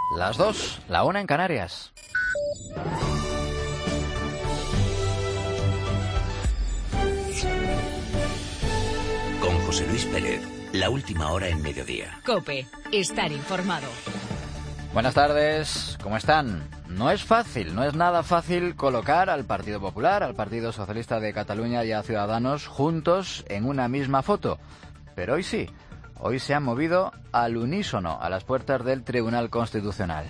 Las 2, la 1 en Canarias. Con José Luis Pérez, la última hora en mediodía. COPE, estar informado. Buenas tardes, ¿cómo están? No es fácil, no es nada fácil colocar al Partido Popular, al Partido Socialista de Cataluña y a Ciudadanos juntos en una misma foto. Pero hoy sí, hoy se han movido al unísono a las puertas del Tribunal Constitucional.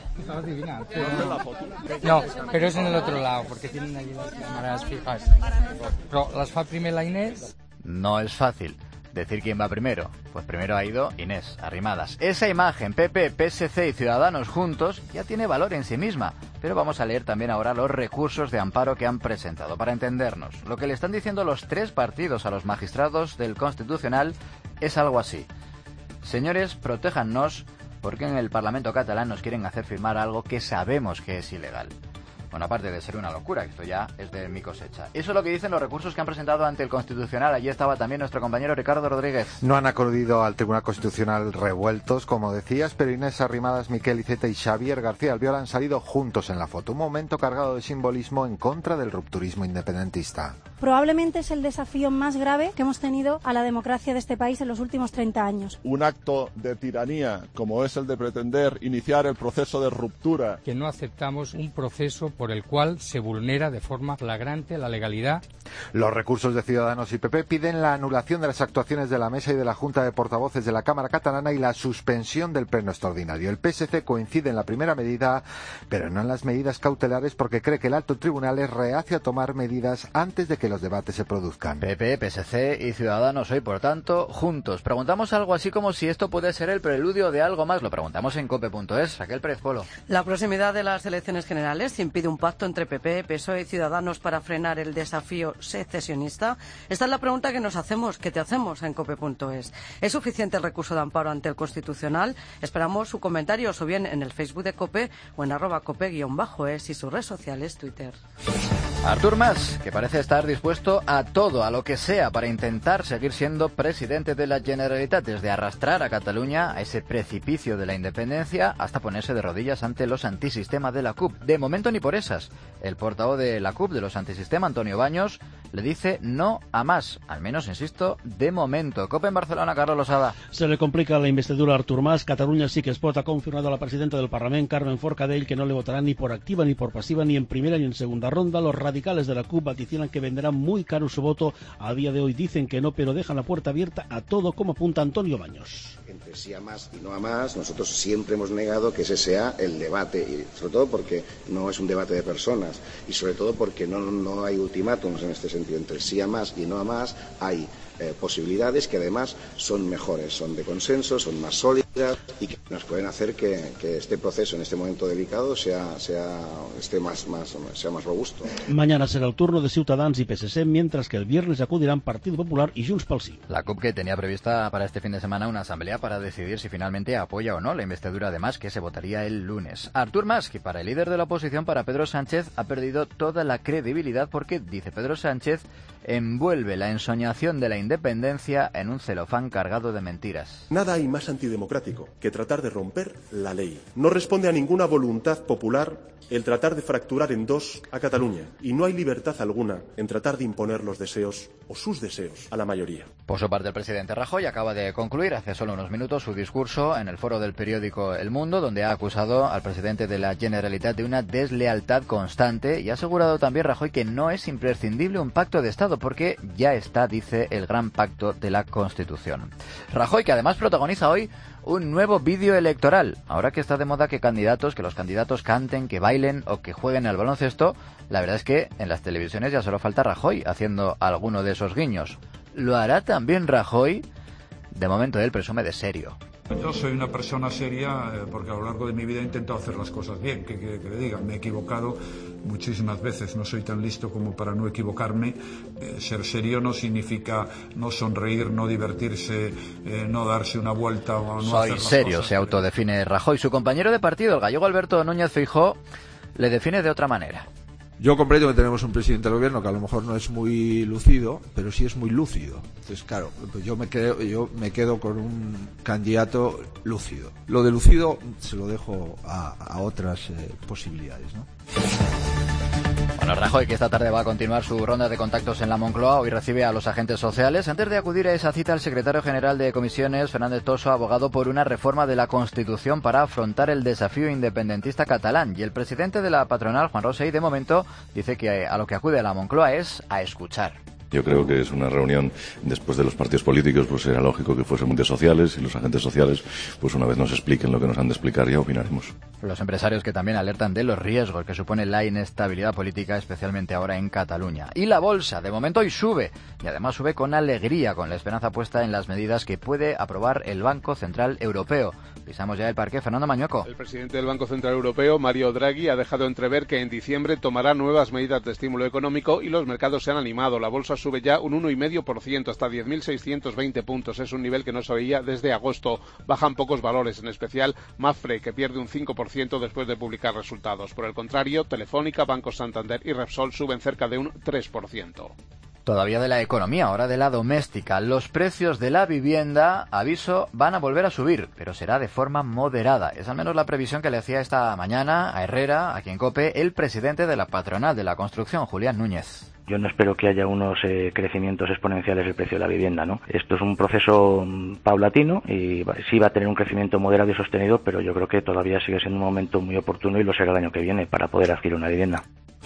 No, pero es en el otro lado, porque tienen allí las cámaras fijas. Pero las fa primer la Inés. No es fácil decir quién va primero. Pues primero ha ido Inés Arrimadas. Esa imagen, PP, PSC y Ciudadanos juntos, ya tiene valor en sí misma. Pero vamos a leer también ahora los recursos de amparo que han presentado. Para entendernos, lo que le están diciendo los tres partidos a los magistrados del Constitucional es algo así. Señores, protéjannos porque en el Parlamento catalán nos quieren hacer firmar algo que sabemos que es ilegal. Bueno, aparte de ser una locura, esto ya es de mi cosecha. Eso es lo que dicen los recursos que han presentado ante el Constitucional. Allí estaba también nuestro compañero Ricardo Rodríguez. No han acudido al Tribunal Constitucional revueltos, como decías, pero Inés Arrimadas, Miquel Iceta y Xavier García Albiol han salido juntos en la foto. Un momento cargado de simbolismo en contra del rupturismo independentista. Probablemente es el desafío más grave que hemos tenido a la democracia de este país en los últimos 30 años. Un acto de tiranía, como es el de pretender iniciar el proceso de ruptura. Que no aceptamos un proceso por el cual se vulnera de forma flagrante la legalidad. Los recursos de Ciudadanos y PP piden la anulación de las actuaciones de la Mesa y de la Junta de Portavoces de la Cámara Catalana y la suspensión del pleno extraordinario. El PSC coincide en la primera medida, pero no en las medidas cautelares porque cree que el alto tribunal es reacio a tomar medidas antes de que los debates se produzcan. PP, PSC y Ciudadanos hoy, por tanto, juntos. Preguntamos algo así como si esto puede ser el preludio de algo más. Lo preguntamos en cope.es. Raquel Pérez Polo. La proximidad de las elecciones generales impide un pacto entre PP, PSOE y Ciudadanos para frenar el desafío secesionista. Esta es la pregunta que nos hacemos, que te hacemos en cope.es. ¿Es suficiente el recurso de amparo ante el Constitucional? Esperamos su comentario o bien en el Facebook de COPE o en @cope_es y sus redes sociales, Twitter. Artur Mas, que parece estar dispuesto a todo, a lo que sea, para intentar seguir siendo presidente de la Generalitat, desde arrastrar a Cataluña a ese precipicio de la independencia hasta ponerse de rodillas ante los antisistema de la CUP. De momento ni por esas. El portavoz de la CUP, de los antisistema, Antonio Baños, le dice no a más. Al menos, insisto, de momento. COPE en Barcelona, Carlos Losada. Se le complica la investidura a Artur Mas. Catalunya sí que es pot. Ha confirmado a la presidenta del Parlament, Carmen Forcadell, que no le votará ni por activa ni por pasiva, ni en primera ni en segunda ronda. Los radicales de la CUP vaticinan que venderán muy caro su voto. A día de hoy dicen que no, pero dejan la puerta abierta a todo, como apunta Antonio Baños. Entre sí a más y no a más, nosotros siempre hemos negado que ese sea el debate, y sobre todo porque no es un debate de personas, y sobre todo porque no hay ultimátums en este sentido. Entre sí a más y no a más hay posibilidades que además son mejores, son de consenso, son más sólidas y que nos pueden hacer que este proceso en este momento delicado sea más robusto. Mañana será el turno de Ciutadans y PSC, mientras que el viernes acudirán Partido Popular y Junts pel Sí. La CUP, que tenía prevista para este fin de semana una asamblea para decidir si finalmente apoya o no la investidura de Mas, que se votaría el lunes. Artur Mas, que para el líder de la oposición, para Pedro Sánchez, ha perdido toda la credibilidad porque, dice Pedro Sánchez, envuelve la ensoñación de la independencia en un celofán cargado de mentiras. Nada hay más antidemocrático que tratar de romper la ley. No responde a ninguna voluntad popular el tratar de fracturar en dos a Cataluña, y no hay libertad alguna en tratar de imponer los deseos o sus deseos a la mayoría. Por su parte, el presidente Rajoy acaba de concluir hace solo unos minutos su discurso en el foro del periódico El Mundo, donde ha acusado al presidente de la Generalitat de una deslealtad constante y ha asegurado también Rajoy que no es imprescindible un pacto de Estado porque ya está, dice, el gran pacto de la Constitución. Rajoy, que además protagoniza hoy un nuevo vídeo electoral. Ahora que está de moda que los candidatos canten, que bailen o que jueguen al baloncesto, la verdad es que en las televisiones ya solo falta Rajoy haciendo alguno de esos guiños. ¿Lo hará también Rajoy? De momento él presume de serio. Yo soy una persona seria porque a lo largo de mi vida he intentado hacer las cosas bien, que le digan, me he equivocado muchísimas veces, no soy tan listo como para no equivocarme. Ser serio no significa no sonreír, no divertirse, no darse una vuelta o no Soy hacer las serio, cosas. se autodefine Rajoy. Su compañero de partido, el gallego Alberto Núñez Feijóo, le define de otra manera. Yo comprendo que tenemos un presidente del gobierno que a lo mejor no es muy lucido, pero sí es muy lúcido. Entonces, claro, pues yo me quedo con un candidato lúcido. Lo de lúcido se lo dejo a otras posibilidades, ¿no? Bueno, Rajoy, que esta tarde va a continuar su ronda de contactos en la Moncloa, hoy recibe a los agentes sociales. Antes de acudir a esa cita, el secretario general de Comisiones, Fernández Toso, ha abogado por una reforma de la Constitución para afrontar el desafío independentista catalán. Y el presidente de la patronal, Juan Rosell, de momento dice que a lo que acude a la Moncloa es a escuchar. Yo creo que es una reunión después de los partidos políticos, pues era lógico que fuesen agentes sociales y los agentes sociales, pues una vez nos expliquen lo que nos han de explicar ya opinaremos. Los empresarios que también alertan de los riesgos que supone la inestabilidad política, especialmente ahora en Cataluña. Y la bolsa, de momento hoy sube, y además sube con alegría, con la esperanza puesta en las medidas que puede aprobar el Banco Central Europeo. Pisamos ya el parque. Fernando Mañueco. El presidente del Banco Central Europeo, Mario Draghi, ha dejado entrever que en diciembre tomará nuevas medidas de estímulo económico y los mercados se han animado. La bolsa sube ya un 1,5% hasta 10.620 puntos. Es un nivel que no se veía desde agosto. Bajan pocos valores, en especial Mapfre, que pierde un 5% después de publicar resultados. Por el contrario, Telefónica, Banco Santander y Repsol suben cerca de un 3%. Todavía de la economía, ahora de la doméstica. Los precios de la vivienda, aviso, van a volver a subir, pero será de forma moderada. Es al menos la previsión que le hacía esta mañana a Herrera, aquí en COPE, el presidente de la patronal de la construcción, Julián Núñez. Yo no espero que haya unos crecimientos exponenciales del precio de la vivienda, ¿no? Esto es un proceso paulatino y sí va a tener un crecimiento moderado y sostenido, pero yo creo que todavía sigue siendo un momento muy oportuno y lo será el año que viene para poder adquirir una vivienda.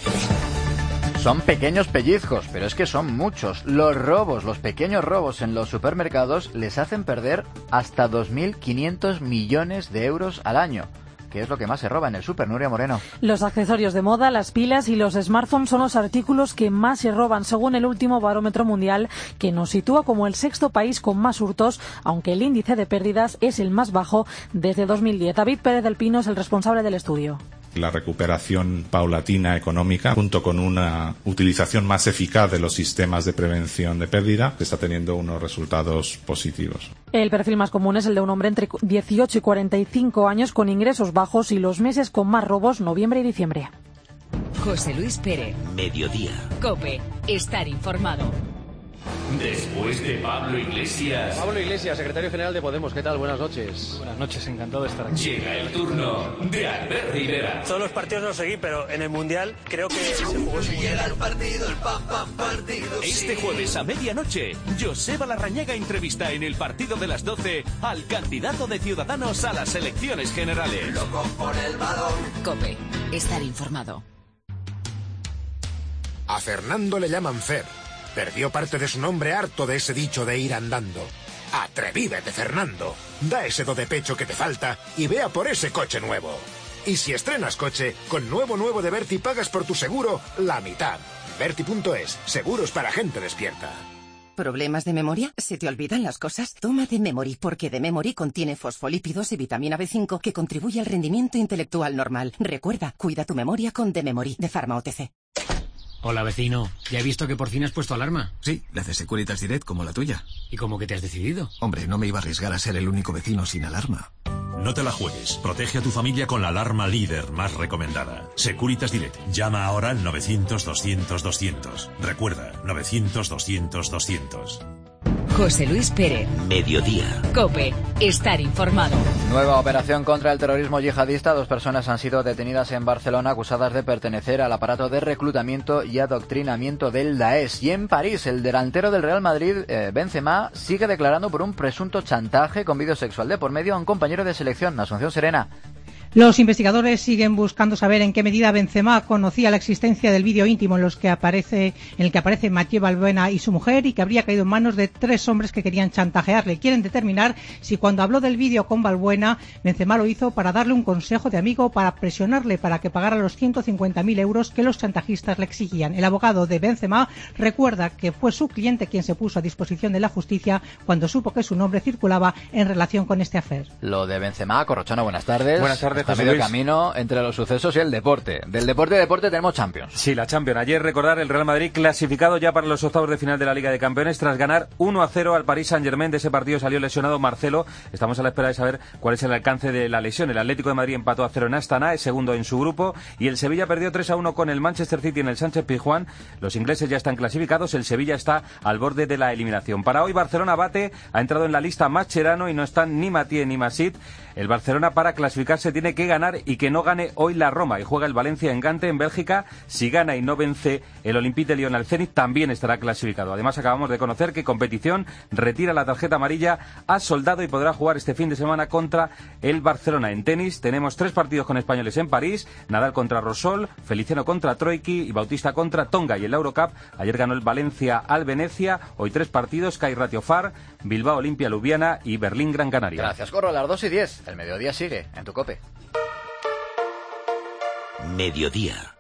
Son pequeños pellizcos, pero es que son muchos. Los pequeños robos en los supermercados les hacen perder hasta 2.500 millones de euros al año. ¿Qué es lo que más se roba en el súper, Nuria Moreno? Los accesorios de moda, las pilas y los smartphones son los artículos que más se roban, según el último barómetro mundial, que nos sitúa como el sexto país con más hurtos, aunque el índice de pérdidas es el más bajo desde 2010. David Pérez del Pino es el responsable del estudio. La recuperación paulatina económica, junto con una utilización más eficaz de los sistemas de prevención de pérdida, está teniendo unos resultados positivos. El perfil más común es el de un hombre entre 18 y 45 años con ingresos bajos y los meses con más robos, noviembre y diciembre. José Luis Pérez. Mediodía. COPE. Estar informado. Después de Pablo Iglesias. Pablo Iglesias, secretario general de Podemos. ¿Qué tal? Buenas noches. Buenas noches, encantado de estar aquí. Llega el turno de Albert Rivera. Todos los partidos no los seguí, pero en el Mundial creo que se jugó su Llega el partido, el partido. Este jueves a medianoche, Joseba Larrañaga entrevista en el partido de las 12 al candidato de Ciudadanos a las elecciones generales. Loco por el balón. COPE. Estar informado. A Fernando le llaman Fer. Perdió parte de su nombre harto de ese dicho de ir andando. Atrevívete, Fernando. Da ese do de pecho que te falta y vea por ese coche nuevo. Y si estrenas coche, con nuevo de Berti pagas por tu seguro la mitad. Berti.es, seguros para gente despierta. ¿Problemas de memoria? ¿Se te olvidan las cosas? Toma D-Memory, porque D-Memory contiene fosfolípidos y vitamina B5 que contribuye al rendimiento intelectual normal. Recuerda, cuida tu memoria con D-Memory de Pharma OTC. Hola, vecino. Ya he visto que por fin has puesto alarma. Sí, la de Securitas Direct como la tuya. ¿Y cómo que te has decidido? Hombre, no me iba a arriesgar a ser el único vecino sin alarma. No te la juegues. Protege a tu familia con la alarma líder más recomendada. Securitas Direct. Llama ahora al 900-200-200. Recuerda, 900-200-200. José Luis Pérez. Mediodía. COPE. Estar informado. Nueva operación contra el terrorismo yihadista. 2 personas han sido detenidas en Barcelona acusadas de pertenecer al aparato de reclutamiento y adoctrinamiento del Daesh. Y en París, el delantero del Real Madrid, Benzema, sigue declarando por un presunto chantaje con vídeo sexual de por medio a un compañero de selección, Asunción Serena. Los investigadores siguen buscando saber en qué medida Benzema conocía la existencia del vídeo íntimo en el que aparece Mathieu Valbuena y su mujer, y que habría caído en manos de 3 hombres que querían chantajearle. Quieren determinar si cuando habló del vídeo con Valbuena, Benzema lo hizo para darle un consejo de amigo, para presionarle para que pagara los 150.000 euros que los chantajistas le exigían. El abogado de Benzema recuerda que fue su cliente quien se puso a disposición de la justicia cuando supo que su nombre circulaba en relación con este affair. Lo de Benzema, Corrochano, buenas tardes. Buenas tardes. Está medio camino entre los sucesos y el deporte. Del deporte tenemos Champions. Sí, la Champions. Ayer, recordar, el Real Madrid clasificado ya para los octavos de final de la Liga de Campeones tras ganar 1-0 al Paris Saint-Germain. De ese partido salió lesionado Marcelo. Estamos a la espera de saber cuál es el alcance de la lesión. El Atlético de Madrid empató a 0 en Astana, es segundo en su grupo, y el Sevilla perdió 3-1 con el Manchester City en el Sánchez-Pizjuán. Los ingleses ya están clasificados, el Sevilla está al borde de la eliminación. Para hoy, Barcelona bate, ha entrado en la lista Mascherano y no están ni Mathieu ni Masip. El Barcelona, para clasificarse, tiene que ganar y que no gane hoy la Roma, y juega el Valencia en Gante, en Bélgica. Si gana y no vence el Olympique de Lyon al Zenit, también estará clasificado. Además, acabamos de conocer que Competición retira la tarjeta amarilla a Soldado y podrá jugar este fin de semana contra el Barcelona. En tenis tenemos 3 partidos con españoles en París: Nadal contra Rosol, Feliciano contra Troiki y Bautista contra Tonga. Y en la Eurocup, ayer ganó el Valencia al Venecia. Hoy 3 partidos: CAI Ratio Far, Bilbao Olimpia Ljubljana y Berlín Gran Canaria. Gracias, Corro. A las 2:10. El mediodía sigue en tu COPE. Mediodía.